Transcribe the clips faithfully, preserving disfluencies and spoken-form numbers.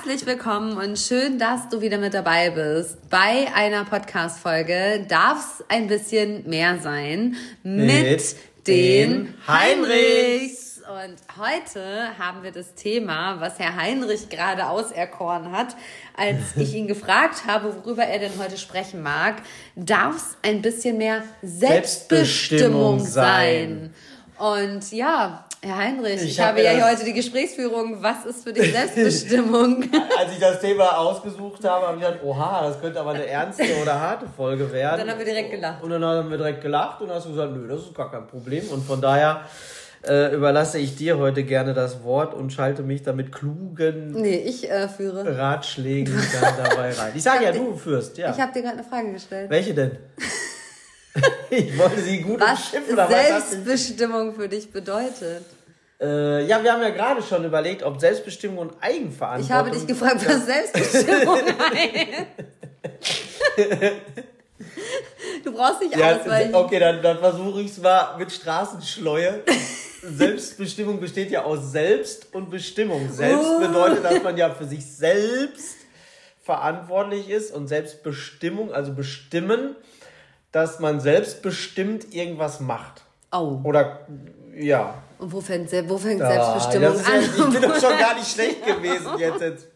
Herzlich willkommen und schön, dass du wieder mit dabei bist. Bei einer Podcast-Folge darf es ein bisschen mehr sein mit, mit den Heinrichs. Und heute haben wir das Thema, was Herr Heinrich gerade auserkoren hat, als ich ihn gefragt habe, worüber er denn heute sprechen mag, darf es ein bisschen mehr Selbstbestimmung, Selbstbestimmung sein. Und ja, Herr Heinrich, ich, ich hab habe ja hier heute die Gesprächsführung. Was ist für dich Selbstbestimmung? Als ich das Thema ausgesucht habe, habe ich gedacht, oha, das könnte aber eine ernste oder harte Folge werden. Und dann haben wir direkt gelacht. Und dann haben wir direkt gelacht und dann hast du gesagt, nö, das ist gar kein Problem. Und von daher äh, überlasse ich dir heute gerne das Wort und schalte mich damit klugen nee, ich, äh, führe. Ratschlägen dann dabei rein. Ich sage ja, du führst. Ja. Ich habe dir gerade eine Frage gestellt. Welche denn? Ich wollte sie gut umschiffen. Was Selbstbestimmung für dich bedeutet? Äh, ja, wir haben ja gerade schon überlegt, ob Selbstbestimmung und Eigenverantwortung... Ich habe dich gefragt, was Selbstbestimmung heißt. Du brauchst nicht ja, ausweichen. Okay, dann, dann versuche ich es mal mit Straßenschleue. Selbstbestimmung besteht ja aus Selbst und Bestimmung. Selbst oh. bedeutet, dass man ja für sich selbst verantwortlich ist und Selbstbestimmung, also bestimmen, dass man selbstbestimmt irgendwas macht. Oh. Oder, ja. Und wo fängt, wo fängt ah, Selbstbestimmung an? Ja, ich bin doch schon gar nicht schlecht gewesen jetzt. jetzt.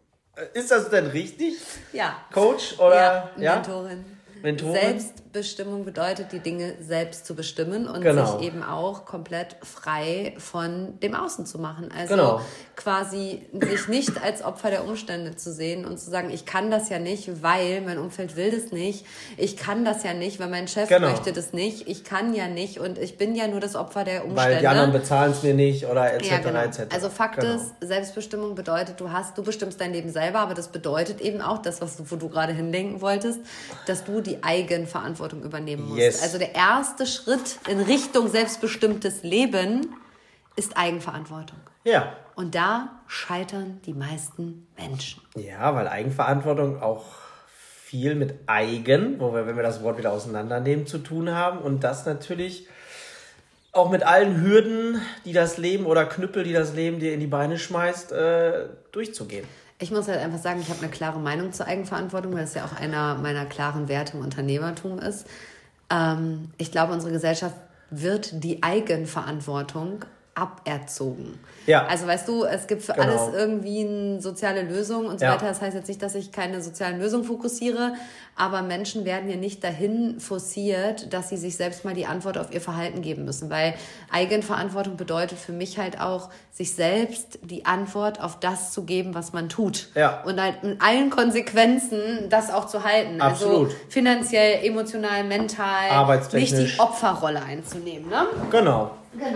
Ist das denn richtig? Ja. Coach oder ja, Mentorin. Mentorin? Selbstbestimmung bedeutet, die Dinge selbst zu bestimmen und genau. sich eben auch komplett frei von dem Außen zu machen. Also genau. quasi sich nicht als Opfer der Umstände zu sehen und zu sagen, ich kann das ja nicht, weil mein Umfeld will das nicht. Ich kann das ja nicht, weil mein Chef genau. möchte das nicht. Ich kann ja nicht und ich bin ja nur das Opfer der Umstände. Weil die anderen bezahlen es mir nicht oder et cetera ja, genau. et cetera. Also Fakt genau. ist, Selbstbestimmung bedeutet, du hast, du bestimmst dein Leben selber, aber das bedeutet eben auch, das, was du, wo du gerade hindenken wolltest, dass du die Eigenverantwortung übernehmen musst. Yes. Also der erste Schritt in Richtung selbstbestimmtes Leben ist Eigenverantwortung. Ja. Und da scheitern die meisten Menschen. Ja, weil Eigenverantwortung auch viel mit Eigen, wo wir, wenn wir das Wort wieder auseinandernehmen, zu tun haben. Und das natürlich auch mit allen Hürden, die das Leben oder Knüppel, die das Leben dir in die Beine schmeißt, äh, durchzugehen. Ich muss halt einfach sagen, ich habe eine klare Meinung zur Eigenverantwortung, weil es ja auch einer meiner klaren Werte im Unternehmertum ist. Ähm, ich glaube, unsere Gesellschaft wird die Eigenverantwortung aberzogen. Ja. Also weißt du, es gibt für genau. alles irgendwie eine soziale Lösung und so ja. weiter. Das heißt jetzt nicht, dass ich keine sozialen Lösungen fokussiere, aber Menschen werden ja nicht dahin forciert, dass sie sich selbst mal die Antwort auf ihr Verhalten geben müssen, weil Eigenverantwortung bedeutet für mich halt auch, sich selbst die Antwort auf das zu geben, was man tut. Ja. Und halt mit allen Konsequenzen das auch zu halten. Absolut. Also finanziell, emotional, mental, arbeitstechnisch. nicht die Opferrolle einzunehmen. Ne? Genau. Genau.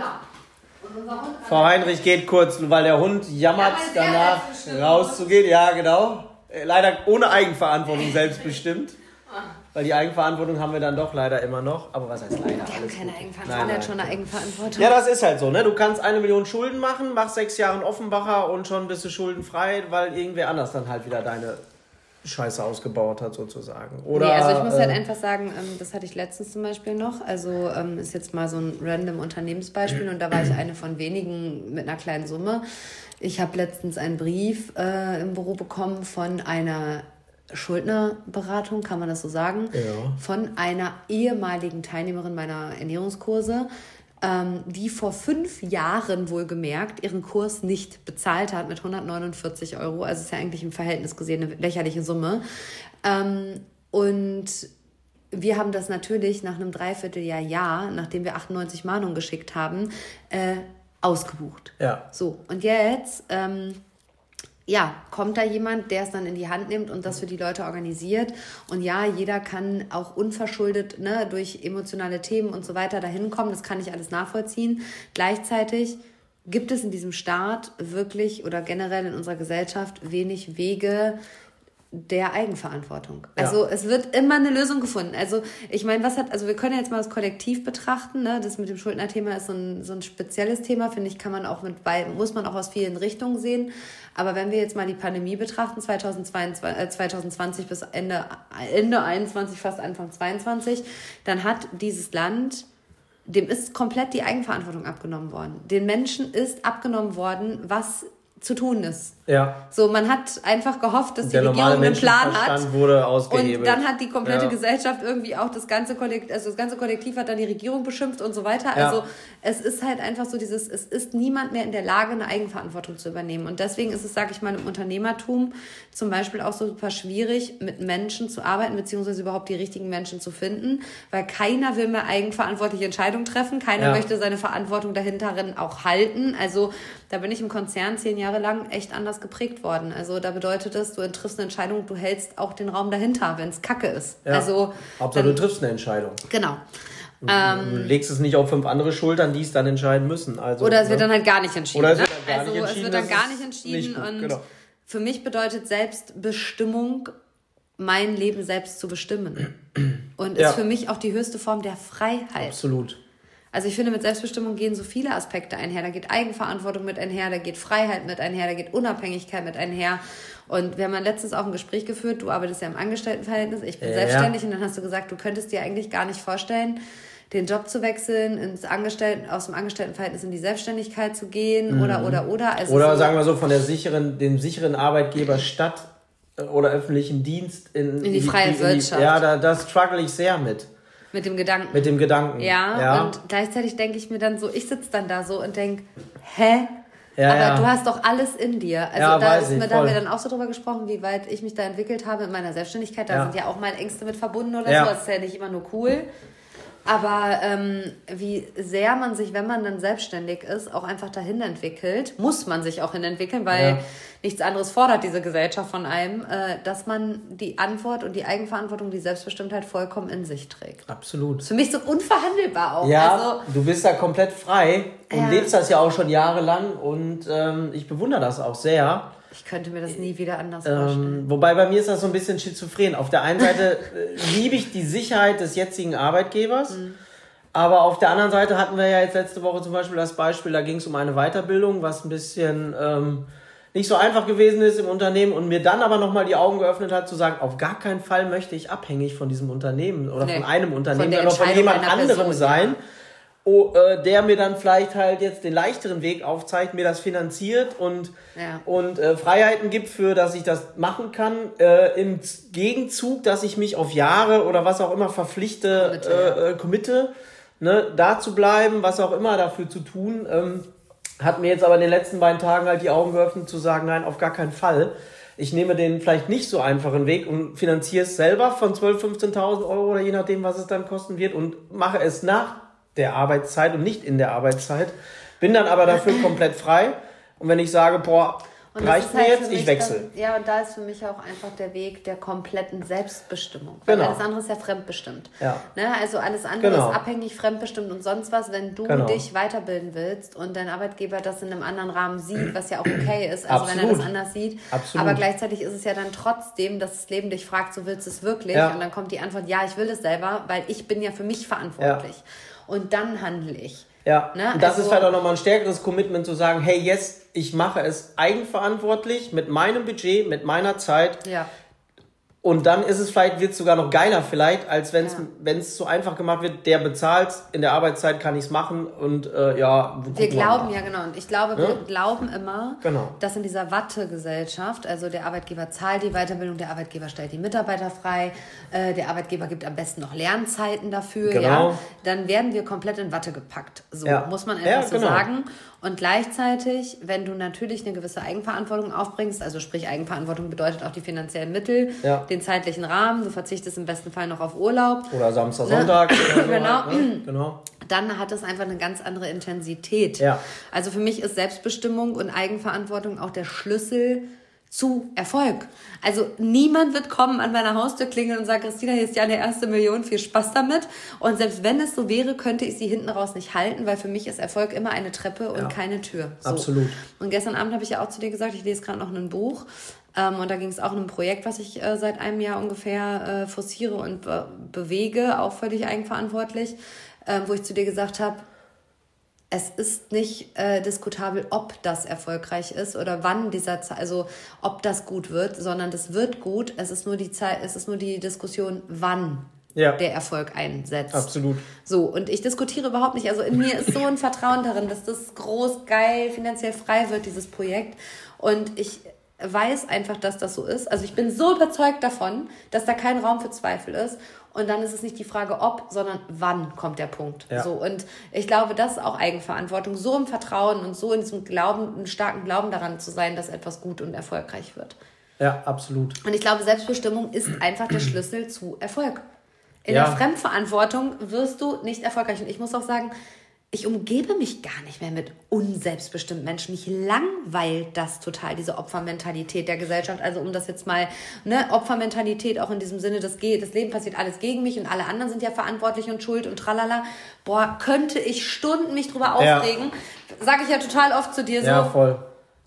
Frau Heinrich geht kurz, weil der Hund jammert, ja, danach rauszugehen. Ja, genau. Leider ohne Eigenverantwortung selbstbestimmt. Weil die Eigenverantwortung haben wir dann doch leider immer noch. Aber was heißt leider? Wir haben keine Eigenverantwortung. Der hat schon eine Eigenverantwortung. Ja, das ist halt so. Ne? Du kannst eine Million Schulden machen, machst sechs Jahre in Offenbacher und schon bist du schuldenfrei, weil irgendwer anders dann halt wieder deine Scheiße ausgebaut hat sozusagen. Oder, nee, also ich muss äh, halt einfach sagen, ähm, das hatte ich letztens zum Beispiel noch, also ähm, ist jetzt mal so ein random Unternehmensbeispiel und da war ich eine von wenigen mit einer kleinen Summe. Ich habe letztens einen Brief äh, im Büro bekommen von einer Schuldnerberatung, kann man das so sagen, ja. von einer ehemaligen Teilnehmerin meiner Ernährungskurse, ähm, die vor fünf Jahren wohlgemerkt ihren Kurs nicht bezahlt hat mit hundertneunundvierzig Euro. Also ist ja eigentlich im Verhältnis gesehen eine lächerliche Summe. Ähm, und wir haben das natürlich nach einem Dreivierteljahr, Jahr, nachdem wir achtundneunzig Mahnungen geschickt haben, äh, ausgebucht. Ja. So, und jetzt... Ähm, ja, kommt da jemand, der es dann in die Hand nimmt und das für die Leute organisiert. Und ja, jeder kann auch unverschuldet, ne, durch emotionale Themen und so weiter dahin kommen. Das kann ich alles nachvollziehen. Gleichzeitig gibt es in diesem Staat wirklich oder generell in unserer Gesellschaft wenig Wege der Eigenverantwortung. Also ja. Es wird immer eine Lösung gefunden. Also ich meine, was hat, also wir können jetzt mal das Kollektiv betrachten, ne? Das mit dem Schuldnerthema ist so ein, so ein spezielles Thema, finde ich, kann man auch mit bei, muss man auch aus vielen Richtungen sehen. Aber wenn wir jetzt mal die Pandemie betrachten, zweitausendzweiundzwanzig, äh, zweitausendzwanzig bis Ende, Ende einundzwanzig, fast Anfang zweiundzwanzig, dann hat dieses Land, dem ist komplett die Eigenverantwortung abgenommen worden. Den Menschen ist abgenommen worden, was zu tun ist. Ja. So, man hat einfach gehofft, dass die Der Regierung einen Plan hat. Wurde ausgehebelt. Und dann hat die komplette ja. Gesellschaft irgendwie auch das ganze Kollektiv, also das ganze Kollektiv hat dann die Regierung beschimpft und so weiter. Ja. Also es ist halt einfach so dieses, es ist niemand mehr in der Lage, eine Eigenverantwortung zu übernehmen. Und deswegen ist es, sage ich mal, im Unternehmertum zum Beispiel auch so super schwierig, mit Menschen zu arbeiten, beziehungsweise überhaupt die richtigen Menschen zu finden, weil keiner will mehr eigenverantwortliche Entscheidungen treffen. Keiner ja. möchte seine Verantwortung dahinterin auch halten. Also da bin ich im Konzern zehn Jahre lang echt anders geprägt worden. Also da bedeutet es, du triffst eine Entscheidung, du hältst auch den Raum dahinter, wenn es Kacke ist. Ja. Also Hauptsache du triffst eine Entscheidung. Genau. Du, ähm, du legst es nicht auf fünf andere Schultern, die es dann entscheiden müssen. Also, oder es wird ne? dann halt gar nicht entschieden. Oder es wird dann gar also nicht entschieden. es wird dann gar nicht entschieden. Nicht gut, und genau. für mich bedeutet Selbstbestimmung, mein Leben selbst zu bestimmen. Und ja. ist für mich auch die höchste Form der Freiheit. Absolut. Also ich finde, mit Selbstbestimmung gehen so viele Aspekte einher. Da geht Eigenverantwortung mit einher, da geht Freiheit mit einher, da geht Unabhängigkeit mit einher. Und wir haben letztens auch ein Gespräch geführt, du arbeitest ja im Angestelltenverhältnis, ich bin ja. selbstständig und dann hast du gesagt, du könntest dir eigentlich gar nicht vorstellen, den Job zu wechseln, ins Angestellten, aus dem Angestelltenverhältnis in die Selbstständigkeit zu gehen mhm. oder, oder, oder. Also oder so, sagen wir so, von der sicheren, dem sicheren Arbeitgeber Stadt oder öffentlichen Dienst in, in die freie in die, Wirtschaft. Ja, da, da struggle ich sehr mit. Mit dem Gedanken. Mit dem Gedanken. Ja, ja. und gleichzeitig denke ich mir dann so, ich sitze dann da so und denke, hä? Ja, aber ja. du hast doch alles in dir. Also ja, da, ist ich, mir, da haben wir dann auch so drüber gesprochen, wie weit ich mich da entwickelt habe in meiner Selbstständigkeit. Da ja. sind ja auch mal Ängste mit verbunden oder ja. so. Das ist ja nicht immer nur cool. Aber ähm, wie sehr man sich, wenn man dann selbstständig ist, auch einfach dahin entwickelt, muss man sich auch hin entwickeln, weil ja. nichts anderes fordert diese Gesellschaft von einem, äh, dass man die Antwort und die Eigenverantwortung, die Selbstbestimmtheit vollkommen in sich trägt. Absolut. Das ist für mich so unverhandelbar auch. Ja, also, du bist da komplett frei und ja. lebst das ja auch schon jahrelang und ähm, ich bewundere das auch sehr. Ich könnte mir das nie wieder anders ähm, vorstellen. Wobei bei mir ist das so ein bisschen schizophren. Auf der einen Seite äh, liebe ich die Sicherheit des jetzigen Arbeitgebers, mhm. aber auf der anderen Seite hatten wir ja jetzt letzte Woche zum Beispiel das Beispiel, da ging es um eine Weiterbildung, was ein bisschen ähm, nicht so einfach gewesen ist im Unternehmen und mir dann aber nochmal die Augen geöffnet hat, zu sagen, auf gar keinen Fall möchte ich abhängig von diesem Unternehmen oder nee, von einem Unternehmen, sondern von jemand anderem Person, sein. Ja. Oh, äh, der mir dann vielleicht halt jetzt den leichteren Weg aufzeigt, mir das finanziert und, ja. und äh, Freiheiten gibt, für dass ich das machen kann, äh, im Gegenzug, dass ich mich auf Jahre oder was auch immer verpflichte, committe, äh, äh, committe ne, da zu bleiben, was auch immer dafür zu tun, ähm, hat mir jetzt aber in den letzten beiden Tagen halt die Augen geöffnet, zu sagen, nein, auf gar keinen Fall. Ich nehme den vielleicht nicht so einfachen Weg und finanziere es selber von zwölftausend, fünfzehntausend Euro oder je nachdem, was es dann kosten wird und mache es nach der Arbeitszeit und nicht in der Arbeitszeit, bin dann aber dafür komplett frei und wenn ich sage, boah, und reicht mir halt jetzt, ich wechsle. Dann, ja, und da ist für mich auch einfach der Weg der kompletten Selbstbestimmung. Weil genau. alles andere ist ja fremdbestimmt. Ja. Ne? Also alles andere genau. ist abhängig, fremdbestimmt und sonst was. Wenn du genau. dich weiterbilden willst und dein Arbeitgeber das in einem anderen Rahmen sieht, was ja auch okay ist, also Absolut. wenn er das anders sieht. Absolut. Aber gleichzeitig ist es ja dann trotzdem, dass das Leben dich fragt, so willst du es wirklich? Ja. Und dann kommt die Antwort, ja, ich will es selber, weil ich bin ja für mich verantwortlich. Ja. Und dann handle ich. Ja, ne? und das also, ist halt auch nochmal ein stärkeres Commitment zu sagen, hey, yes, ich mache es eigenverantwortlich mit meinem Budget, mit meiner Zeit. Ja. Und dann ist es vielleicht, wird es sogar noch geiler vielleicht, als wenn es ja. wenn es so einfach gemacht wird, der bezahlt, in der Arbeitszeit kann ich es machen und äh, ja. Wir glauben, ja genau, und ich glaube, wir ja? glauben immer, genau. dass in dieser Watte-Gesellschaft, also der Arbeitgeber zahlt die Weiterbildung, der Arbeitgeber stellt die Mitarbeiter frei, äh, der Arbeitgeber gibt am besten noch Lernzeiten dafür, genau. ja, dann werden wir komplett in Watte gepackt. So ja. muss man einfach ja, so genau. sagen. Und gleichzeitig, wenn du natürlich eine gewisse Eigenverantwortung aufbringst, also sprich Eigenverantwortung bedeutet auch die finanziellen Mittel, ja. den zeitlichen Rahmen, du verzichtest im besten Fall noch auf Urlaub. Oder Samstag, ne? Sonntag. Oder so genau. Halt, ne? genau. Dann hat es einfach eine ganz andere Intensität. Ja. Also für mich ist Selbstbestimmung und Eigenverantwortung auch der Schlüssel zu Erfolg. Also niemand wird kommen an meiner Haustür klingeln und sagen, Christina, hier ist ja eine erste Million, viel Spaß damit. Und selbst wenn es so wäre, könnte ich sie hinten raus nicht halten, weil für mich ist Erfolg immer eine Treppe und ja. keine Tür. So. Absolut. Und gestern Abend habe ich ja auch zu dir gesagt, ich lese gerade noch ein Buch. Ähm, und da ging es auch um ein Projekt, was ich äh, seit einem Jahr ungefähr äh, forciere und be- bewege, auch völlig eigenverantwortlich, äh, wo ich zu dir gesagt habe, es ist nicht äh, diskutabel, ob das erfolgreich ist oder wann dieser Ze- also ob das gut wird, sondern das wird gut. Es ist nur die Zeit, es ist nur die Diskussion, wann ja. der Erfolg einsetzt. Absolut. So, und ich diskutiere überhaupt nicht. Also in mir ist so ein Vertrauen darin, dass das groß, geil, finanziell frei wird, dieses Projekt. Und ich weiß einfach, dass das so ist. Also ich bin so überzeugt davon, dass da kein Raum für Zweifel ist. Und dann ist es nicht die Frage, ob, sondern wann kommt der Punkt. Ja. So, und ich glaube, das ist auch Eigenverantwortung, so im Vertrauen und so in diesem Glauben, einen starken Glauben daran zu sein, dass etwas gut und erfolgreich wird. Ja, absolut. Und ich glaube, Selbstbestimmung ist einfach der Schlüssel zu Erfolg. In ja. der Fremdverantwortung wirst du nicht erfolgreich. Und ich muss auch sagen, ich umgebe mich gar nicht mehr mit unselbstbestimmten Menschen. Mich langweilt das total, diese Opfermentalität der Gesellschaft. Also um das jetzt mal, ne, Opfermentalität auch in diesem Sinne, das, geht, das Leben passiert alles gegen mich und alle anderen sind ja verantwortlich und schuld und tralala. Boah, könnte ich Stunden mich drüber aufregen. Ja. Sage ich ja total oft zu dir so. Ja, voll.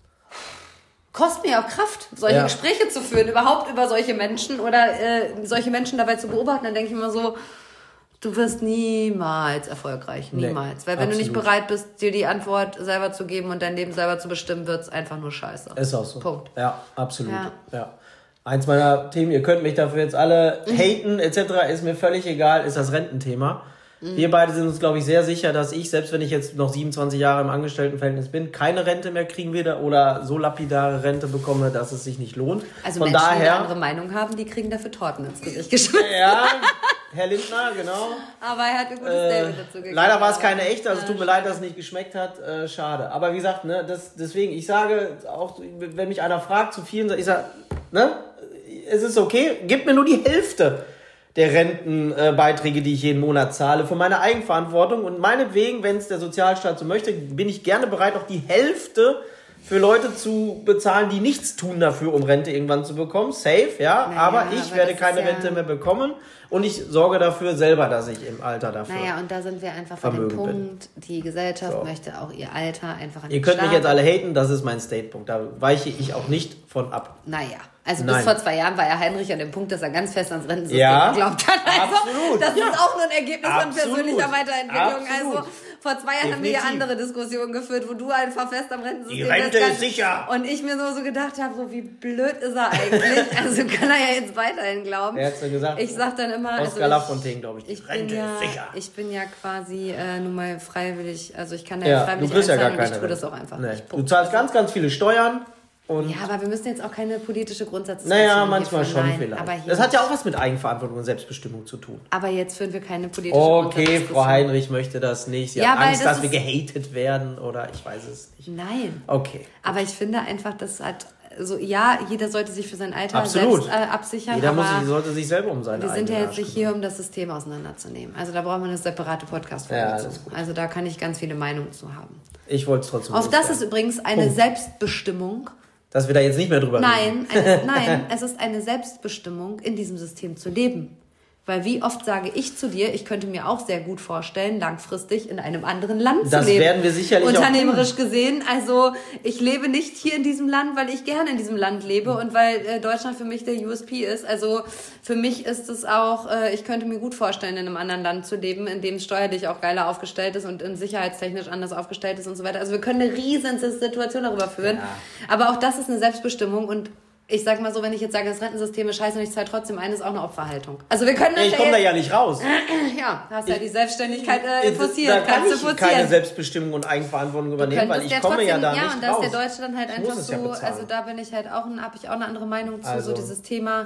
Kostet mir auch Kraft, solche ja. Gespräche zu führen, überhaupt über solche Menschen oder äh, solche Menschen dabei zu beobachten. Dann denke ich immer so, du wirst niemals erfolgreich, niemals. Nee, Weil wenn absolut. du nicht bereit bist, dir die Antwort selber zu geben und dein Leben selber zu bestimmen, wird es einfach nur scheiße. Ist auch so. Punkt. Ja, absolut. Ja. Ja. Eins meiner Themen, ihr könnt mich dafür jetzt alle haten et cetera, ist mir völlig egal, ist das Rententhema. Mhm. Wir beide sind uns, glaube ich, sehr sicher, dass ich, selbst wenn ich jetzt noch siebenundzwanzig Jahre im Angestelltenverhältnis bin, keine Rente mehr kriegen werde oder so lapidare Rente bekomme, dass es sich nicht lohnt. Also Von Menschen, daher, die eine andere Meinung haben, die kriegen dafür Torten ins Gesicht geschmissen. Ja, Herr Lindner, genau. Aber er hat ein gutes äh, Statement dazu gegeben. Leider war es keine echte, also es tut mir leid, dass es nicht geschmeckt hat. Äh, schade. Aber wie gesagt, ne, das, deswegen, ich sage auch, wenn mich einer fragt, zu vielen, ich sage, ne, es ist okay, gib mir nur die Hälfte der Rentenbeiträge, die ich jeden Monat zahle, für meine Eigenverantwortung. Und meinetwegen, wenn es der Sozialstaat so möchte, bin ich gerne bereit, auch die Hälfte für Leute zu bezahlen, die nichts tun dafür, um Rente irgendwann zu bekommen. Safe, ja. Naja, aber ich aber werde keine ja Rente mehr bekommen. Und ich sorge dafür selber, dass ich im Alter dafür Naja, und da sind wir einfach bei dem Punkt, die Gesellschaft so. möchte auch ihr Alter einfach an Ihr könnt mich jetzt alle haten, das ist mein Statepunkt. Da weiche ich auch nicht von ab. Naja, also Nein. bis vor zwei Jahren war ja Heinrich an dem Punkt, dass er ganz fest ans Rentensystem ja, geglaubt hat. Also, absolut. das ja. ist auch nur ein Ergebnis absolut. von persönlicher Weiterentwicklung. Absolut. Also vor zwei Jahren Definitiv. haben wir ja andere Diskussionen geführt, wo du einfach fest am Rentensystem Die Rente ist sicher. Und ich mir nur so gedacht habe, so wie blöd ist er eigentlich? Also kann er ja jetzt weiterhin glauben. Wer hat's denn gesagt? Ich sag dann immer... Oscar Lafontaine, glaube ich. Die ich Rente ja, ist sicher. Ich bin ja quasi äh, nun mal freiwillig, also ich kann da ja, freiwillig du bist ja gar und keine ich tue das auch einfach nee. nicht. Du zahlst ganz, ganz viele Steuern. Und ja, aber wir müssen jetzt auch keine politische Grundsätze Naja, manchmal schon Nein, vielleicht. Aber das hat ja auch was mit Eigenverantwortung und Selbstbestimmung zu tun. Aber jetzt führen wir keine politische Okay, Frau Heinrich möchte das nicht. Sie ja, hat Angst, das dass wir gehatet werden oder ich weiß es nicht. Nein. Okay. Aber ich finde einfach, das hat... Also ja, jeder sollte sich für sein Alter Absolut. selbst äh, absichern. Jeder aber muss, sollte sich selber um seine wir sind ja jetzt nicht kümmern. hier, um das System auseinanderzunehmen. Also da brauchen wir eine separate Podcast-Folge ja, zu. Also da kann ich ganz viele Meinungen zu haben. Ich wollte es trotzdem Auch das ist übrigens eine Punkt. Selbstbestimmung. Dass wir da jetzt nicht mehr drüber nein, reden. Eine, nein, es ist eine Selbstbestimmung, in diesem System zu leben. Weil wie oft sage ich zu dir, ich könnte mir auch sehr gut vorstellen, langfristig in einem anderen Land das zu leben. Das werden wir sicherlich Unternehmerisch auch tun. gesehen. Also ich lebe nicht hier in diesem Land, weil ich gerne in diesem Land lebe und weil äh, Deutschland für mich der U S P ist. Also für mich ist es auch, äh, ich könnte mir gut vorstellen, in einem anderen Land zu leben, in dem es steuerlich auch geiler aufgestellt ist und in sicherheitstechnisch anders aufgestellt ist und so weiter. Also wir können eine riesen Situation darüber führen. Ja. Aber auch das ist eine Selbstbestimmung und ich sag mal so, wenn ich jetzt sage, das Rentensystem ist scheiße und ich zahle trotzdem ein, ist auch eine Opferhaltung. Also wir können das ja, ich ja komme da ja nicht raus. Ja, hast ja die Selbstständigkeit äh, forciert. Da kann kannst ich keine Selbstbestimmung und Eigenverantwortung übernehmen, weil ich ja komme trotzdem, ja da ja, nicht raus. Ja, und da ist der Deutsche dann halt einfach so, ja also da bin ich halt auch, habe ich auch eine andere Meinung zu, also. so dieses Thema,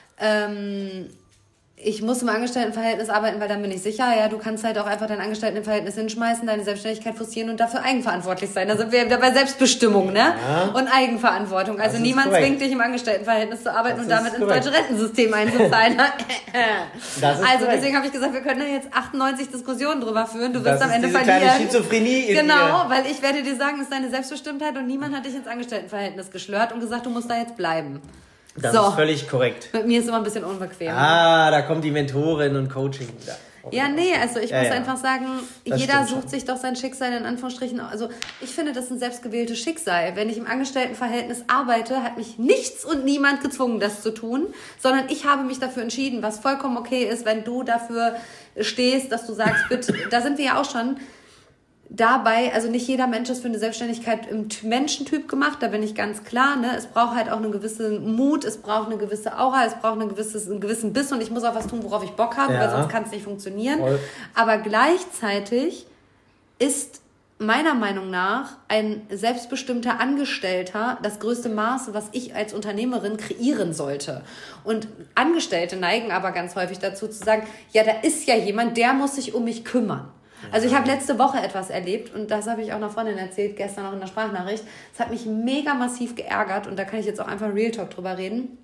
ähm, ich muss im Angestelltenverhältnis arbeiten, weil dann bin ich sicher. Ja, du kannst halt auch einfach dein Angestelltenverhältnis hinschmeißen, deine Selbstständigkeit forcieren und dafür eigenverantwortlich sein. Da sind wir wieder bei Selbstbestimmung, ne? Ja. Und Eigenverantwortung. Also niemand korrekt. zwingt dich im Angestelltenverhältnis zu arbeiten das und damit ins deutsche Rentensystem einzuzahlen. Das ist also korrekt. Deswegen habe ich gesagt, wir können da jetzt achtundneunzig Diskussionen drüber führen. Du wirst das am Ende diese verlieren. Kleine Schizophrenie in genau, mir. Weil ich werde dir sagen, es ist deine Selbstbestimmtheit und niemand hat dich ins Angestelltenverhältnis geschlört und gesagt, du musst da jetzt bleiben. Das so. ist völlig korrekt. Mit mir ist immer ein bisschen unbequem. Ah, da kommt die Mentorin und Coaching wieder. Ja, nee, also ich ja, muss ja. einfach sagen, das jeder sucht sich doch sein Schicksal in Anführungsstrichen. Also ich finde, das ist ein selbstgewähltes Schicksal. Wenn ich im Angestelltenverhältnis arbeite, hat mich nichts und niemand gezwungen, das zu tun, sondern ich habe mich dafür entschieden, was vollkommen okay ist, wenn du dafür stehst, dass du sagst, bitte, da sind wir ja auch schon, dabei, also nicht jeder Mensch ist für eine Selbstständigkeit im Menschentyp gemacht, da bin ich ganz klar, ne? Es braucht halt auch einen gewissen Mut, es braucht eine gewisse Aura, es braucht eine gewisses, einen gewissen Biss und ich muss auch was tun, worauf ich Bock habe, ja. weil sonst kann es nicht funktionieren. Voll. Aber gleichzeitig ist meiner Meinung nach ein selbstbestimmter Angestellter das größte Maß, was ich als Unternehmerin kreieren sollte. Und Angestellte neigen aber ganz häufig dazu zu sagen, ja, da ist ja jemand, der muss sich um mich kümmern. Also ich habe letzte Woche etwas erlebt und das habe ich auch einer Freundin erzählt, gestern noch in der Sprachnachricht. Das hat mich mega massiv geärgert und da kann ich jetzt auch einfach Real Talk drüber reden.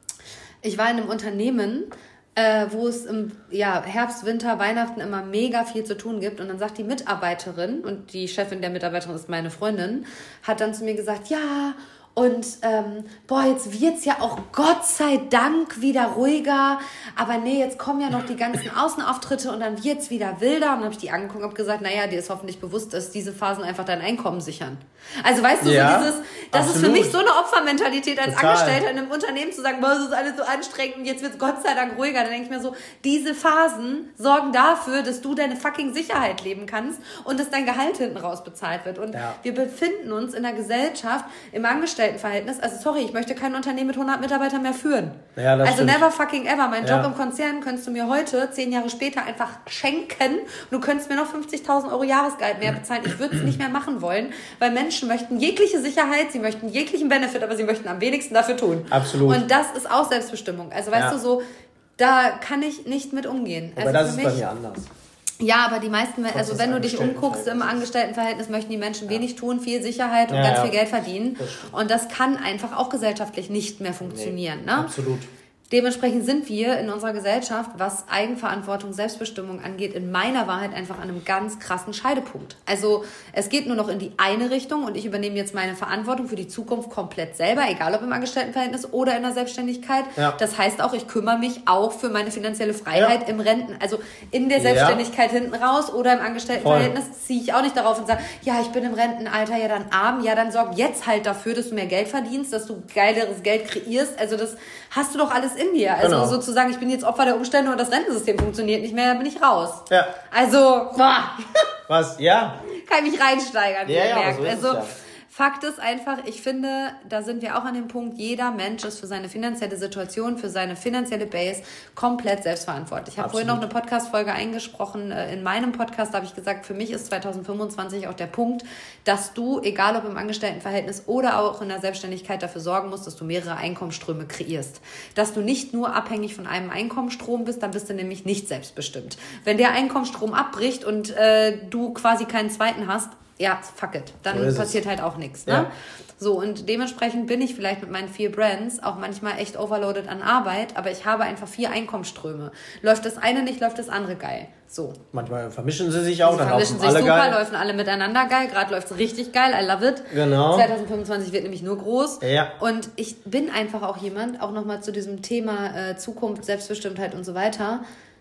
Ich war in einem Unternehmen, äh, wo es im ja, Herbst, Winter, Weihnachten immer mega viel zu tun gibt und dann sagt die Mitarbeiterin, und die Chefin der Mitarbeiterin ist meine Freundin, hat dann zu mir gesagt, ja, und ähm, boah, jetzt wird's ja auch Gott sei Dank wieder ruhiger, aber nee, jetzt kommen ja noch die ganzen Außenauftritte und dann wird's wieder wilder. Und dann habe ich die angeguckt und habe gesagt, naja, dir ist hoffentlich bewusst, dass diese Phasen einfach dein Einkommen sichern. Also weißt du, ja, so dieses, das absolut. Ist für mich so eine Opfermentalität als Total. Angestellter in einem Unternehmen zu sagen, boah, das ist alles so anstrengend und jetzt wird's Gott sei Dank ruhiger. Dann denke ich mir so, diese Phasen sorgen dafür, dass du deine fucking Sicherheit leben kannst und dass dein Gehalt hinten raus bezahlt wird. Und ja. wir befinden uns in einer Gesellschaft im Angestellten Verhältnis. Also sorry, ich möchte kein Unternehmen mit hundert Mitarbeitern mehr führen. Ja, das also stimmt. Never fucking ever. Mein ja. Job im Konzern könntest du mir heute, zehn Jahre später, einfach schenken und du könntest mir noch fünfzigtausend Euro Jahresgehalt mehr bezahlen. Ich würde es nicht mehr machen wollen, weil Menschen möchten jegliche Sicherheit, sie möchten jeglichen Benefit, aber sie möchten am wenigsten dafür tun. Absolut. Und das ist auch Selbstbestimmung. Also weißt ja. du so, da kann ich nicht mit umgehen. Aber also das ist mich, bei mir anders. Ja, aber die meisten, also wenn du dich umguckst im Angestelltenverhältnis, möchten die Menschen wenig tun, viel Sicherheit und ja, ganz ja. viel Geld verdienen. Das und das kann einfach auch gesellschaftlich nicht mehr funktionieren. Nee, ne? Absolut. Dementsprechend sind wir in unserer Gesellschaft, was Eigenverantwortung, Selbstbestimmung angeht, in meiner Wahrheit einfach an einem ganz krassen Scheidepunkt. Also es geht nur noch in die eine Richtung und ich übernehme jetzt meine Verantwortung für die Zukunft komplett selber, egal ob im Angestelltenverhältnis oder in der Selbstständigkeit. Ja. Das heißt auch, ich kümmere mich auch für meine finanzielle Freiheit ja. im Renten, also in der Selbstständigkeit ja. hinten raus oder im Angestelltenverhältnis ziehe ich auch nicht darauf und sage, ja, ich bin im Rentenalter, ja dann arm, ja dann sorg jetzt halt dafür, dass du mehr Geld verdienst, dass du geileres Geld kreierst. Also das hast du doch alles in dir. Also genau. sozusagen, ich bin jetzt Opfer der Umstände und das Rentensystem funktioniert nicht mehr, dann bin ich raus. Ja. Also, boah. Was? Ja. Kann ich mich reinsteigern, wie ja, ihr ja, merkt. So also, ja. Fakt ist einfach, ich finde, da sind wir auch an dem Punkt, jeder Mensch ist für seine finanzielle Situation, für seine finanzielle Base komplett selbstverantwortlich. Ich habe vorhin noch eine Podcast-Folge eingesprochen. In meinem Podcast habe ich gesagt, für mich ist zwanzig fünfundzwanzig auch der Punkt, dass du, egal ob im Angestelltenverhältnis oder auch in der Selbstständigkeit, dafür sorgen musst, dass du mehrere Einkommensströme kreierst. Dass du nicht nur abhängig von einem Einkommensstrom bist, dann bist du nämlich nicht selbstbestimmt. Wenn der Einkommensstrom abbricht und äh, du quasi keinen zweiten hast, ja, fuck it. Dann so passiert es. Halt auch nichts. Ne? Ja. So, und dementsprechend bin ich vielleicht mit meinen vier Brands auch manchmal echt overloaded an Arbeit, aber ich habe einfach vier Einkommensströme. Läuft das eine nicht, läuft das andere geil. So. Manchmal vermischen sie sich auch, sie dann vermischen laufen sich alle super, geil. laufen alle miteinander geil. Gerade läuft es richtig geil, I love it. Genau. zwanzig fünfundzwanzig wird nämlich nur groß. Ja. Und ich bin einfach auch jemand, auch nochmal zu diesem Thema äh, Zukunft, Selbstbestimmtheit und so weiter.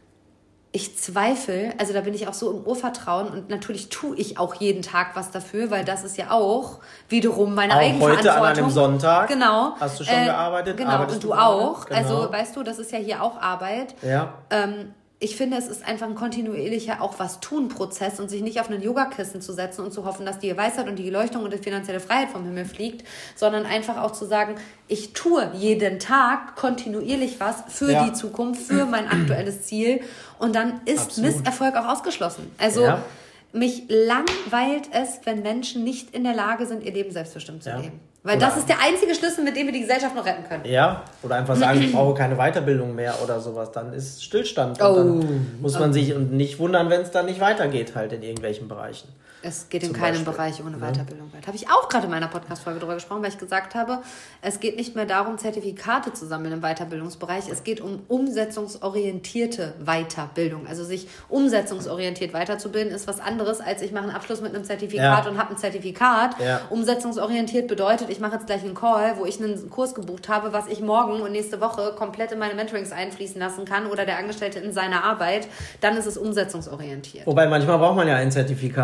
Ich zweifle, also da bin ich auch so im Urvertrauen und natürlich tue ich auch jeden Tag was dafür, weil das ist ja auch wiederum meine auch Eigenverantwortung. Heute an einem Sonntag genau. hast du schon äh, gearbeitet. Genau, und du, du auch. Genau. Also weißt du, das ist ja hier auch Arbeit. Ja. Ähm, ich finde, es ist einfach ein kontinuierlicher auch was tun Prozess und sich nicht auf einen Yogakissen zu setzen und zu hoffen, dass die Weisheit und die Erleuchtung und die finanzielle Freiheit vom Himmel fliegt, sondern einfach auch zu sagen, ich tue jeden Tag kontinuierlich was für ja. die Zukunft, für mein aktuelles Ziel und dann ist Absolut. Misserfolg auch ausgeschlossen. Also ja. mich langweilt es, wenn Menschen nicht in der Lage sind, ihr Leben selbstbestimmt zu ja. leben. Weil oder das ist der einzige Schlüssel, mit dem wir die Gesellschaft noch retten können. Ja, oder einfach sagen, ich brauche keine Weiterbildung mehr oder sowas. Dann ist Stillstand. Und oh. dann muss man sich und nicht wundern, wenn es dann nicht weitergeht halt in irgendwelchen Bereichen. Es geht in keinem Beispiel. Bereich ohne Weiterbildung weiter. Habe ich auch gerade in meiner Podcast-Folge darüber gesprochen, weil ich gesagt habe, es geht nicht mehr darum, Zertifikate zu sammeln im Weiterbildungsbereich. Es geht um umsetzungsorientierte Weiterbildung. Also sich umsetzungsorientiert weiterzubilden ist was anderes, als ich mache einen Abschluss mit einem Zertifikat ja. und habe ein Zertifikat. Ja. Umsetzungsorientiert bedeutet, ich mache jetzt gleich einen Call, wo ich einen Kurs gebucht habe, was ich morgen und nächste Woche komplett in meine Mentorings einfließen lassen kann oder der Angestellte in seine Arbeit. Dann ist es umsetzungsorientiert. Wobei manchmal braucht man ja ein Zertifikat. Oh, ja.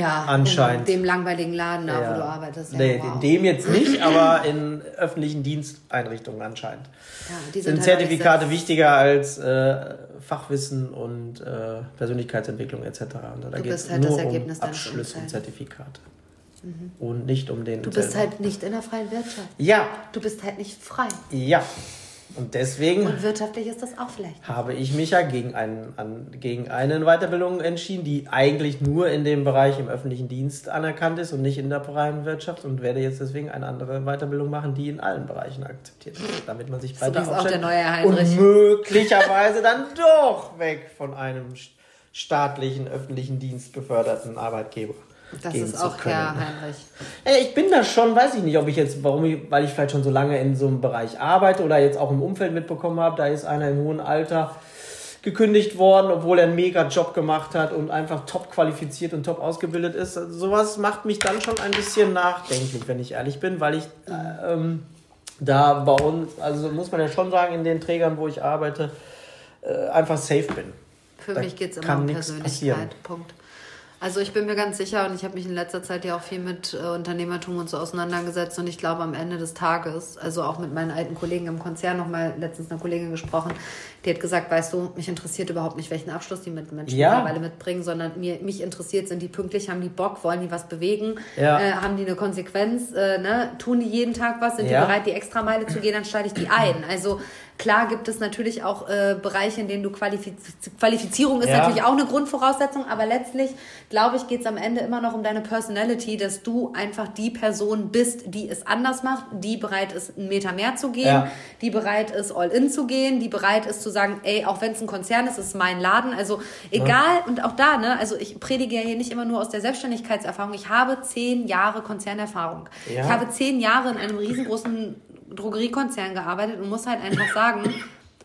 Ja, anscheinend. in dem langweiligen Laden, da, ja. wo du arbeitest. Ja, nee, wow. in dem jetzt nicht, aber in öffentlichen Diensteinrichtungen anscheinend. Ja, die sind, sind halt Zertifikate wichtiger als äh, Fachwissen und äh, Persönlichkeitsentwicklung et cetera. Und da du geht bist es halt nur das Ergebnis um deines Abschlüsse und Umfelds. Zertifikate. Mhm. Und nicht um den Du bist selber. halt nicht in der freien Wirtschaft. Ja. Du bist halt nicht frei. Ja. Und deswegen Und wirtschaftlich ist das auch vielleicht. habe ich mich ja gegen, einen, an, gegen eine Weiterbildung entschieden, die eigentlich nur in dem Bereich im öffentlichen Dienst anerkannt ist und nicht in der freien Wirtschaft und werde jetzt deswegen eine andere Weiterbildung machen, die in allen Bereichen akzeptiert ist, damit man sich breiter So wie es auch der neue Herr und Heinrich. möglicherweise dann doch weg von einem staatlichen, öffentlichen Dienst geförderten Arbeitgeber. Das ist auch Herr Heinrich. Ey, ich bin da schon, weiß ich nicht, ob ich jetzt, warum ich, weil ich vielleicht schon so lange in so einem Bereich arbeite oder jetzt auch im Umfeld mitbekommen habe, da ist einer im hohen Alter gekündigt worden, obwohl er einen mega Job gemacht hat und einfach top qualifiziert und top ausgebildet ist. Also sowas macht mich dann schon ein bisschen nachdenklich, wenn ich ehrlich bin, weil ich äh, ähm, da bei uns, also muss man ja schon sagen, in den Trägern, wo ich arbeite, äh, einfach safe bin. Für da mich geht es immer kann um nichts Persönlichkeit. passieren. Punkt. Also ich bin mir ganz sicher und ich habe mich in letzter Zeit ja auch viel mit äh, Unternehmertum und so auseinandergesetzt und ich glaube am Ende des Tages, also auch mit meinen alten Kollegen im Konzern, noch mal letztens eine Kollegin gesprochen, die hat gesagt, weißt du, mich interessiert überhaupt nicht, welchen Abschluss die mit Menschen ja. mittlerweile mitbringen, sondern mir, mich interessiert, sind die pünktlich, haben die Bock, wollen die was bewegen, ja. äh, haben die eine Konsequenz, äh, ne? Tun die jeden Tag was, sind ja. die bereit, die Extrameile zu gehen, dann schalte ich die ein. Also klar gibt es natürlich auch äh, Bereiche, in denen du Qualifiz- Qualifizierung ist ja. natürlich auch eine Grundvoraussetzung, aber letztlich, glaube ich, geht es am Ende immer noch um deine Personality, dass du einfach die Person bist, die es anders macht, die bereit ist, einen Meter mehr zu gehen, ja. die bereit ist, all in zu gehen, die bereit ist zu sagen, ey, auch wenn es ein Konzern ist, ist es mein Laden, also egal, ja. und auch da, ne, also ich predige ja hier nicht immer nur aus der Selbstständigkeitserfahrung, ich habe zehn Jahre Konzernerfahrung. Ja. Ich habe zehn Jahre in einem riesengroßen Drogeriekonzern gearbeitet und muss halt einfach sagen,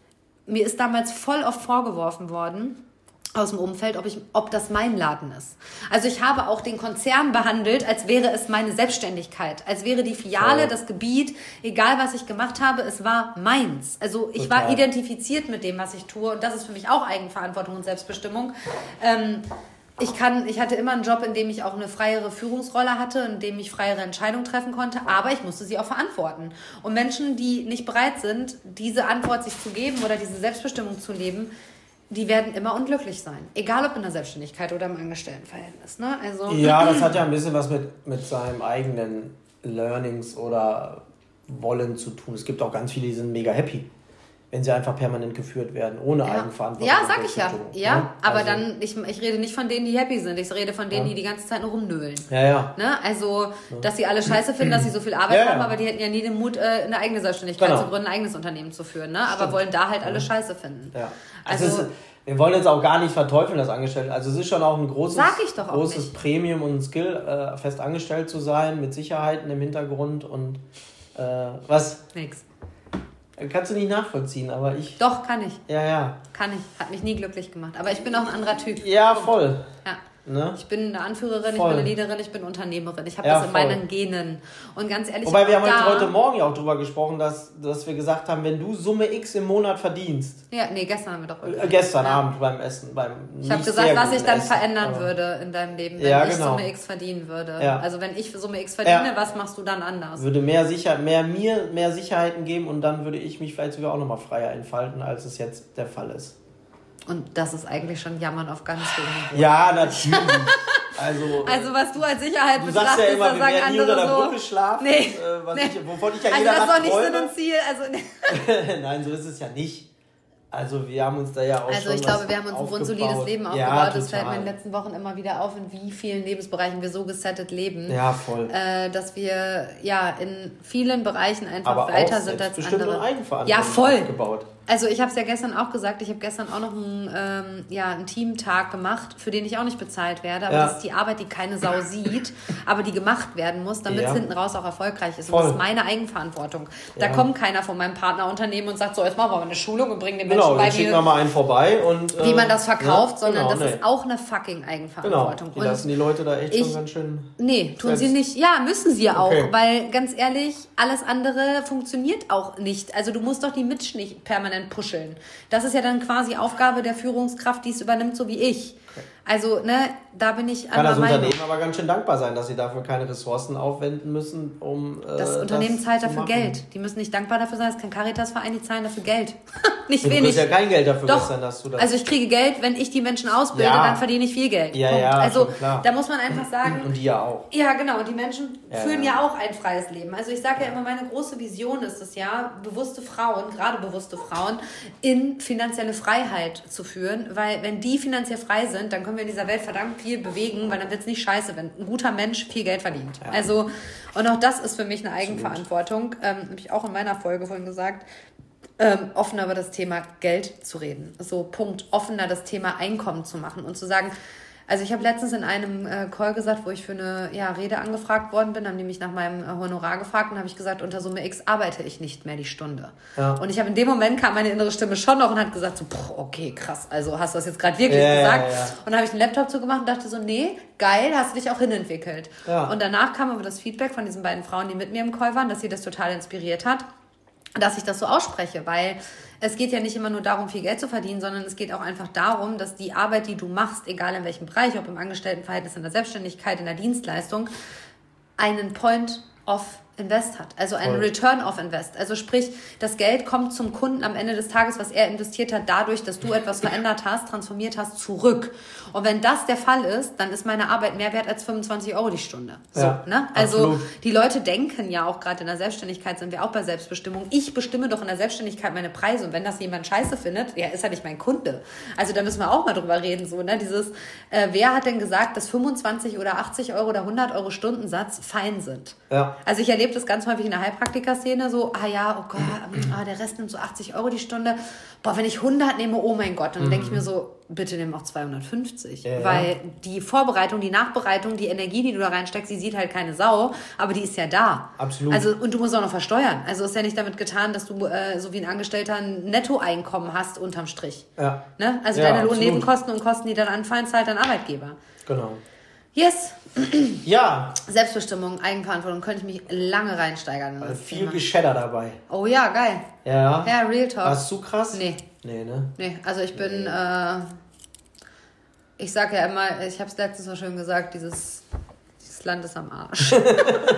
mir ist damals voll oft vorgeworfen worden aus dem Umfeld, ob, ich, ob das mein Laden ist. Also ich habe auch den Konzern behandelt, als wäre es meine Selbstständigkeit, als wäre die Filiale, voll. Das Gebiet, egal was ich gemacht habe, es war meins. Also ich Total. war identifiziert mit dem, was ich tue und das ist für mich auch Eigenverantwortung und Selbstbestimmung. Ähm, Ich, kann, ich hatte immer einen Job, in dem ich auch eine freiere Führungsrolle hatte, in dem ich freiere Entscheidungen treffen konnte, aber ich musste sie auch verantworten. Und Menschen, die nicht bereit sind, diese Antwort sich zu geben oder diese Selbstbestimmung zu leben, die werden immer unglücklich sein. Egal ob in der Selbstständigkeit oder im Angestelltenverhältnis. Ne? Also, ja, das hat ja ein bisschen was mit, mit seinem eigenen Learnings oder Wollen zu tun. Es gibt auch ganz viele, die sind mega happy, wenn sie einfach permanent geführt werden, ohne ja. Eigenverantwortung. Ja, sag ich ja. Ja, ne? aber also, dann, ich, ich rede nicht von denen, die happy sind. Ich rede von denen, ja. die die ganze Zeit nur rumnöhlen. Ja, ja. Ne? Also, ja. dass sie alle scheiße finden, dass sie so viel Arbeit ja, ja. haben, aber die hätten ja nie den Mut, eine eigene Selbstständigkeit genau. zu gründen, ein eigenes Unternehmen zu führen. Ne? Aber wollen da halt alle ja. scheiße finden. Ja. Also, also ist, wir wollen jetzt auch gar nicht verteufeln, das Angestellte. Also es ist schon auch ein großes, auch großes Premium und Skill, äh, fest angestellt zu sein, mit Sicherheiten im Hintergrund und äh, was? Nix. Kannst du nicht nachvollziehen, aber ich... Doch, kann ich. Ja, ja. Kann ich. Hat mich nie glücklich gemacht. Aber ich bin auch ein anderer Typ. Ja, voll. Ja. Ne? Ich bin eine Anführerin, voll. Ich bin eine Leaderin, ich bin Unternehmerin. Ich habe ja, das in voll. meinen Genen. Und ganz ehrlich... Wobei wir haben jetzt heute Morgen ja auch drüber gesprochen, dass, dass wir gesagt haben, wenn du Summe X im Monat verdienst... Ja, nee, gestern haben wir doch... Äh, gestern ja. Abend beim Essen. Beim ich habe gesagt, was ich dann Essen, verändern aber. würde in deinem Leben, wenn ja, ich genau. Summe X verdienen würde. Ja. Also wenn ich Summe X verdiene, ja. was machst du dann anders? Würde mehr, sicher, mehr mir mehr Sicherheiten geben und dann würde ich mich vielleicht sogar auch nochmal freier entfalten, als es jetzt der Fall ist. Und das ist eigentlich schon Jammern auf ganz hohem Niveau. Ja, natürlich. Also, also was du als Sicherheit du sagst ja immer, wir werden nie unter der so, Brücke schlafen, nee, äh, was nee. ich, wovon ich ja also jeder das ist doch nicht träume. Sinn und Ziel. Also, Nein, so ist es ja nicht. Also wir haben uns da ja auch Also schon ich glaube, wir haben uns ein grundsolides Leben aufgebaut. Ja, das fällt mir in den letzten Wochen immer wieder auf, in wie vielen Lebensbereichen wir so gesettet leben. Ja, voll. Äh, dass wir ja in vielen Bereichen einfach aber weiter auch sind als andere. Und Eigenverantwortung ja, voll. Aufgebaut. Also ich habe es ja gestern auch gesagt, ich habe gestern auch noch einen, ähm, ja, einen Teamtag gemacht, für den ich auch nicht bezahlt werde. Aber ja. das ist die Arbeit, die keine Sau sieht, aber die gemacht werden muss, damit ja. es hinten raus auch erfolgreich ist. Voll. Und das ist meine Eigenverantwortung. Da ja. kommt keiner von meinem Partnerunternehmen und sagt, so, jetzt machen wir mal eine Schulung und bringen den Menschen genau, bei, schicken wir mal einen vorbei. Und, äh, wie man das verkauft, ja, sondern genau, das nee. ist auch eine fucking Eigenverantwortung. Genau, die lassen die Leute da echt ich, schon ganz schön... Nee, tun selbst. sie nicht. Ja, müssen sie auch, okay. weil ganz ehrlich, alles andere funktioniert auch nicht. Also du musst doch die Mitschnitt permanent permanent puscheln. Das ist ja dann quasi Aufgabe der Führungskraft, die es übernimmt, so wie ich. Okay. Also, ne, da bin ich Kann das Unternehmen Meinung. aber ganz schön dankbar sein, dass sie dafür keine Ressourcen aufwenden müssen, um äh, Das Unternehmen das zahlt dafür Geld. Die müssen nicht dankbar dafür sein, es ist kein Caritasverein, die zahlen dafür Geld. Nicht du wenig. Du ja kein Geld dafür Doch. Sein, dass du das... Also ich kriege Geld, wenn ich die Menschen ausbilde, ja. dann verdiene ich viel Geld. Ja, Punkt. ja, also klar. Da muss man einfach sagen... Und die ja auch. Ja, genau. Und die Menschen ja, führen ja. ja auch ein freies Leben. Also ich sage ja immer, meine große Vision ist es ja, bewusste Frauen, gerade bewusste Frauen, in finanzielle Freiheit zu führen. Weil wenn die finanziell frei sind, dann können wir in dieser Welt verdammt viel bewegen, weil dann wird es nicht scheiße, wenn ein guter Mensch viel Geld verdient. Ja. Also, und auch das ist für mich eine Eigenverantwortung. Ähm, habe ich auch in meiner Folge vorhin gesagt. Ähm, offener über das Thema Geld zu reden. So, Punkt. Offener das Thema Einkommen zu machen und zu sagen, also ich habe letztens in einem äh, Call gesagt, wo ich für eine ja, Rede angefragt worden bin, haben die mich nach meinem äh, Honorar gefragt und habe ich gesagt, unter Summe X arbeite ich nicht mehr die Stunde. Ja. Und ich habe in dem Moment kam meine innere Stimme schon noch und hat gesagt so, boah, okay, krass, also hast du das jetzt gerade wirklich ja, gesagt? Ja, ja. Und dann habe ich den Laptop zugemacht und dachte so, nee, geil, hast du dich auch hinentwickelt. Ja. Und danach kam aber das Feedback von diesen beiden Frauen, die mit mir im Call waren, dass sie das total inspiriert hat, dass ich das so ausspreche, weil es geht ja nicht immer nur darum, viel Geld zu verdienen, sondern es geht auch einfach darum, dass die Arbeit, die du machst, egal in welchem Bereich, ob im Angestelltenverhältnis, in der Selbstständigkeit, in der Dienstleistung, einen Point of Invest hat, also ein Return of Invest. Also sprich, das Geld kommt zum Kunden am Ende des Tages, was er investiert hat, dadurch, dass du etwas verändert hast, transformiert hast, zurück. Und wenn das der Fall ist, dann ist meine Arbeit mehr wert als fünfundzwanzig Euro die Stunde. So, ja, ne? Also absolut. Die Leute denken ja auch, gerade in der Selbstständigkeit sind wir auch bei Selbstbestimmung. Ich bestimme doch in der Selbstständigkeit meine Preise. Und wenn das jemand scheiße findet, ja, ist er nicht mein Kunde. Also da müssen wir auch mal drüber reden. So, ne? Dieses, äh, wer hat denn gesagt, dass fünfundzwanzig oder achtzig Euro oder hundert Euro Stundensatz fein sind? Ja. Also ich erlebe das ganz häufig in der Heilpraktiker-Szene so, ah ja, oh Gott, ah, der Rest nimmt so achtzig Euro die Stunde. Boah, wenn ich hundert nehme, oh mein Gott. Und dann mhm. denke ich mir so, bitte nimm auch zweihundertfünfzig. Ja, weil ja. die Vorbereitung, die Nachbereitung, die Energie, die du da reinsteckst, die sieht halt keine Sau, aber die ist ja da. Absolut. Also, und du musst auch noch versteuern. Also ist ja nicht damit getan, dass du äh, so wie ein Angestellter ein Nettoeinkommen hast unterm Strich. Ja. Ne? Also ja, deine Lohnnebenkosten und Kosten, die dann anfallen, zahlt dein Arbeitgeber. Genau. Yes. Ja. Selbstbestimmung, Eigenverantwortung, könnte ich mich lange reinsteigern. Also viel Geschäder dabei. Oh ja, geil. Ja. Ja, Real Talk. Warst du krass? Nee. Nee, ne? Nee, also ich bin, nee. äh, ich sag ja immer, ich habe es letztens mal schön gesagt, dieses, dieses Land ist am Arsch. ja,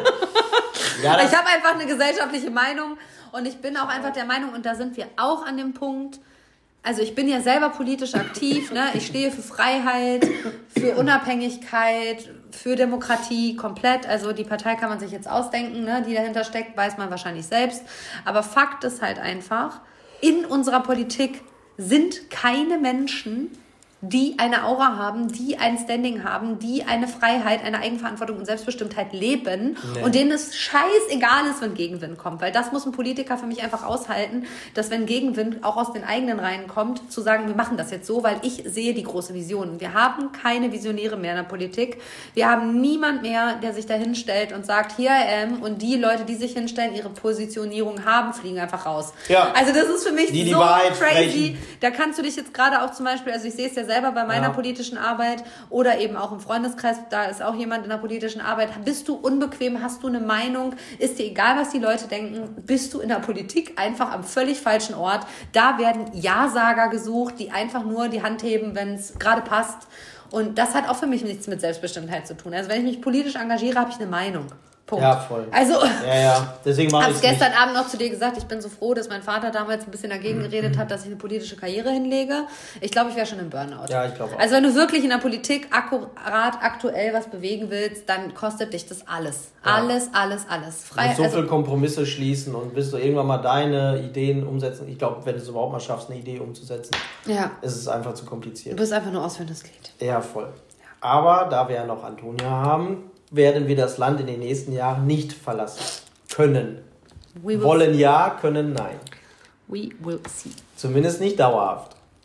ich habe einfach eine gesellschaftliche Meinung und ich bin auch einfach der Meinung, und da sind wir auch an dem Punkt, also ich bin ja selber politisch aktiv, ne? Ich stehe für Freiheit, für Unabhängigkeit, für Demokratie komplett. Also die Partei kann man sich jetzt ausdenken, ne? Die dahinter steckt, weiß man wahrscheinlich selbst. Aber Fakt ist halt einfach, in unserer Politik sind keine Menschen, die eine Aura haben, die ein Standing haben, die eine Freiheit, eine Eigenverantwortung und Selbstbestimmtheit leben nee. und denen es scheißegal ist, wenn Gegenwind kommt. Weil das muss ein Politiker für mich einfach aushalten, dass wenn Gegenwind auch aus den eigenen Reihen kommt, zu sagen, wir machen das jetzt so, weil ich sehe die große Vision. Wir haben keine Visionäre mehr in der Politik. Wir haben niemand mehr, der sich da hinstellt und sagt, hier ähm, und die Leute, die sich hinstellen, ihre Positionierung haben, fliegen einfach raus. Ja. Also das ist für mich die, die so Wahrheit crazy. Sprechen. Da kannst du dich jetzt gerade auch zum Beispiel, also ich sehe es ja selber bei meiner ja. politischen Arbeit oder eben auch im Freundeskreis, da ist auch jemand in der politischen Arbeit. Bist du unbequem? Hast du eine Meinung? Ist dir egal, was die Leute denken? Bist du in der Politik einfach am völlig falschen Ort? Da werden Ja-Sager gesucht, die einfach nur die Hand heben, wenn es gerade passt. Und das hat auch für mich nichts mit Selbstbestimmtheit zu tun. Also wenn ich mich politisch engagiere, habe ich eine Meinung. Punkt. Ja, voll. Also, ja, ja. Deswegen mache ich es gestern nicht. Abend noch zu dir gesagt, ich bin so froh, dass mein Vater damals ein bisschen dagegen geredet hat, dass ich eine politische Karriere hinlege. Ich glaube, ich wäre schon im Burnout. Ja, ich glaube auch. Also wenn du wirklich in der Politik akkurat, aktuell was bewegen willst, dann kostet dich das alles. Ja. Alles, alles, alles. Frei, du musst so also, viele Kompromisse schließen und willst du irgendwann mal deine Ideen umsetzen. Ich glaube, wenn du es überhaupt mal schaffst, eine Idee umzusetzen, ja. ist es einfach zu kompliziert. Du bist einfach nur ausführendes Glied. Ja, voll. Ja. Aber da wir ja noch Antonia haben, werden wir das Land in den nächsten Jahren nicht verlassen können. Wollen ja, können nein. We will see. Zumindest nicht dauerhaft.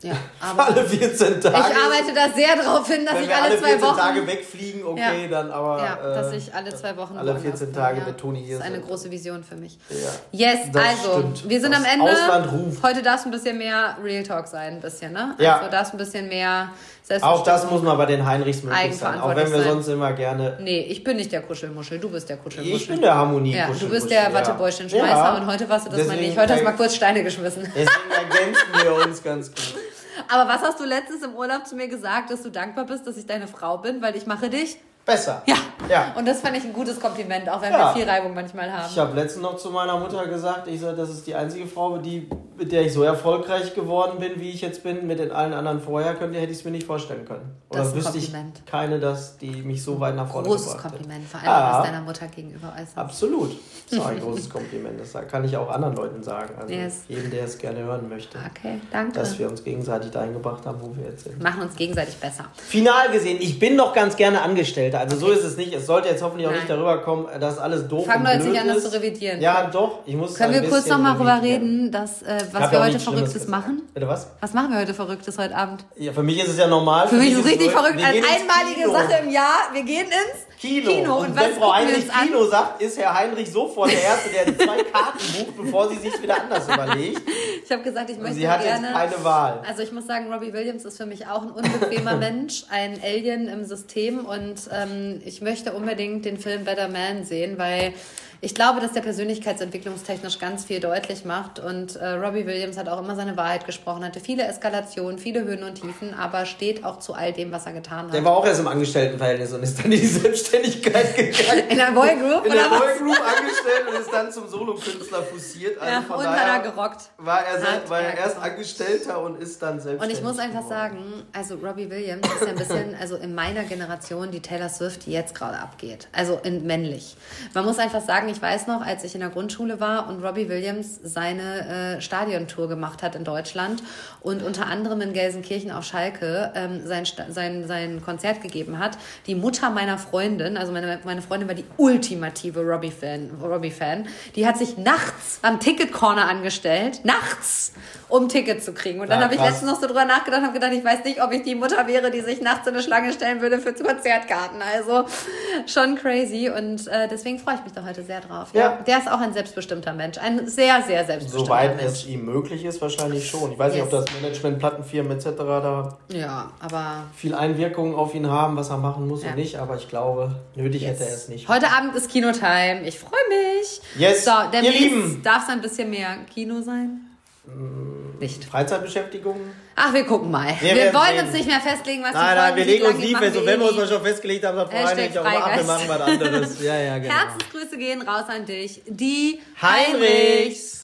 Ja, aber alle vierzehn Tage. Ich arbeite da sehr darauf hin, dass wenn ich wir alle, alle zwei vierzehn Wochen... Tage wegfliegen, okay, ja. dann aber... Ja, dass äh, ich alle zwei Wochen... alle vierzehn Tage ja. mit Toni hier Das ist eine sind. große Vision für mich. Ja, yes, also, stimmt. wir sind das am Ende. Ausland ruft. Heute darf es ein bisschen mehr Real Talk sein, ein bisschen, ne? Ja. Also darf es ein bisschen mehr... Auch das muss mal bei den Heinrichs möglich sein, auch wenn wir sein. sonst immer gerne... Nee, ich bin nicht der Kuschelmuschel, du bist der Kuschelmuschel. Ich bin der Harmonie-Kuschelmuschel. Ja, du bist der Wattebäuschen-Schmeißer ja. und heute warst du das Deswegen mal nicht. Heute hast du mal kurz Steine geschmissen. Deswegen ergänzen wir uns ganz gut. Aber was hast du letztens im Urlaub zu mir gesagt, dass du dankbar bist, dass ich deine Frau bin, weil ich mache dich... Besser. Ja. ja. Und das fand ich ein gutes Kompliment, auch wenn ja. wir viel Reibung manchmal haben. Ich habe letztens noch zu meiner Mutter gesagt, ich sage, das ist die einzige Frau, die, mit der ich so erfolgreich geworden bin, wie ich jetzt bin. Mit den allen anderen vorher könnte, hätte ich es mir nicht vorstellen können. Oder das ist ein wüsste ich Kompliment. keine, dass die mich so weit nach vorne Großes gebracht hat. Großes Kompliment, vor allem ja. was deiner Mutter gegenüber äußerst. Absolut. Das ist auch ein großes Kompliment. Das kann ich auch anderen Leuten sagen. Also yes. jedem, der es gerne hören möchte. Okay, danke. Dass wir uns gegenseitig dahin gebracht haben, wo wir jetzt sind. Machen uns gegenseitig besser. Final gesehen, ich bin doch ganz gerne Angestellter. Also okay. so ist es nicht. Es sollte jetzt hoffentlich auch Nein. nicht darüber kommen, dass alles doof Fangen und wir jetzt blöd nicht an, das ist. zu revidieren. Ja, doch. Ich muss Können wir kurz noch mal drüber reden, werden. dass, äh, was wir heute Verrücktes machen? Bitte was? Was machen wir heute Verrücktes heute Abend? Ja, für mich ist es ja normal. Für, für mich ist es richtig so, verrückt. Eine einmalige Sache im Jahr. Wir gehen ins Kino. Kino. Und, und wenn was Frau Heinrich an? Kino sagt, ist Herr Heinrich sofort der Erste, der zwei Karten bucht, bevor sie sich wieder anders überlegt. Ich habe gesagt, ich möchte sie hat gerne... jetzt keine Wahl. Also ich muss sagen, Robbie Williams ist für mich auch ein unbequemer Mensch, ein Alien im System und ähm, ich möchte unbedingt den Film Better Man sehen, weil ich glaube, dass der persönlichkeitsentwicklungstechnisch ganz viel deutlich macht und äh, Robbie Williams hat auch immer seine Wahrheit gesprochen, hatte viele Eskalationen, viele Höhen und Tiefen, aber steht auch zu all dem, was er getan hat. Der war auch erst im Angestelltenverhältnis und ist dann in die Selbstständigkeit gegangen. In der Boygroup? In der Boygroup angestellt und ist dann zum Solokünstler fusiert. Also ja, von und daher hat er gerockt. War er, hat war er er erst gerockt. Angestellter und ist dann selbstständig Und ich muss einfach geworden. sagen, also Robbie Williams ist ja ein bisschen, also in meiner Generation die Taylor Swift, die jetzt gerade abgeht. Also in männlich. Man muss einfach sagen, ich weiß noch, als ich in der Grundschule war und Robbie Williams seine äh, Stadiontour gemacht hat in Deutschland und unter anderem in Gelsenkirchen auf Schalke ähm, sein, sein, sein Konzert gegeben hat. Die Mutter meiner Freundin, also meine, meine Freundin war die ultimative Robbie-Fan, Robbie-Fan, die hat sich nachts am Ticket-Corner angestellt, nachts, um Tickets zu kriegen. Und dann Ja, habe ich krass. letztens noch so drüber nachgedacht und habe gedacht, ich weiß nicht, ob ich die Mutter wäre, die sich nachts in eine Schlange stellen würde für Konzertkarten. Also schon crazy und äh, deswegen freue ich mich da heute sehr drauf. Ja. Ja. Der ist auch ein selbstbestimmter Mensch, ein sehr, sehr selbstbestimmter Soweit Mensch. es ihm möglich ist, wahrscheinlich schon. Ich weiß Yes. nicht, ob das Management, Plattenfirmen et cetera da Ja, aber... viel Einwirkung auf ihn haben, was er machen muss Ja. und nicht, aber ich glaube, nötig Yes. hätte er es nicht. Heute Abend ist Kinotime. Ich freue mich. Yes, So, der ihr Lieben. darf es ein bisschen mehr Kino sein? Nicht. Freizeitbeschäftigung? Ach, wir gucken mal. Wir Wir, werden wollen sehen. uns nicht mehr festlegen, was die Nein, nein, Folgen wir sind. legen uns Wie nie lang fest. die Und wenn wir uns machen mal schon festgelegt haben, dann Hashtag freuen wir auch mal ab, wir Freigeist. machen was anderes. Ja, ja, genau. Herzensgrüße gehen raus an dich. Die Heinrichs.